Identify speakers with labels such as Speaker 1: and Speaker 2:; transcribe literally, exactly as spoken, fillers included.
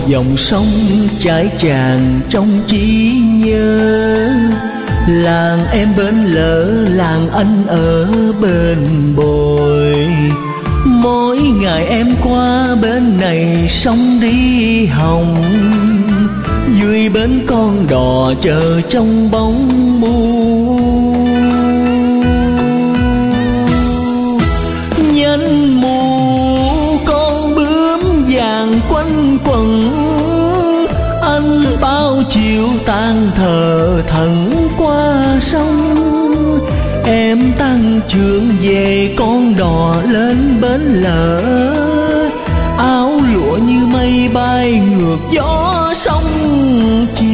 Speaker 1: dòng sông chảy tràn trong trí nhớ. Làng em bên lỡ, làng anh ở bên bồi. Mỗi ngày em qua bên này sông đi hồng, dưới bến con đò chờ trong bóng mù. Nhánh mù con bướm vàng quanh quẩn, anh bao chiều tan thờ thẫn qua sông. Em tăng trưởng về con đò lên bến lỡ, áo lụa như mây bay ngược gió sông chiều.